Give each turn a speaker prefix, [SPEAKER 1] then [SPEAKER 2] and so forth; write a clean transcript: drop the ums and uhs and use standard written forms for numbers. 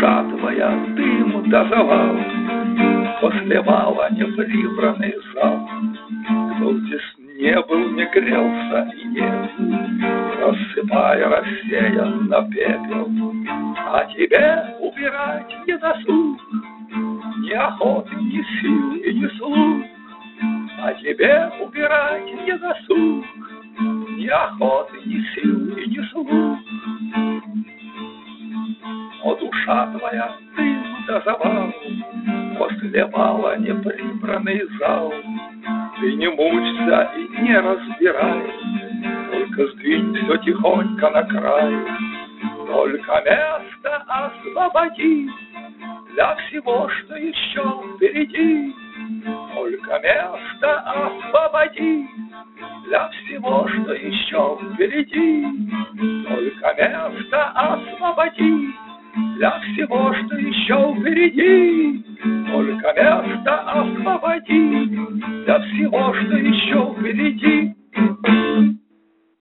[SPEAKER 1] душа твоя дым да завал, после вала неприбранный зал. Кто здесь не был, не грелся и нет, рассыпая рассеян на пепел. А тебе убирать не досуг, ни охоты, ни сил и ни слуг. А тебе убирать не досуг, ни охоты, ни сил и ни слуг. О, душа твоя дым да завал, после вала неприбранный зал. Ты не мучься и не разбирай, только сдвинь все тихонько на край. Только место освободи для всего, что еще впереди. Только место освободи для всего, что еще впереди. Только место освободи для всего, что еще впереди. Только место освободи для всего, что еще впереди.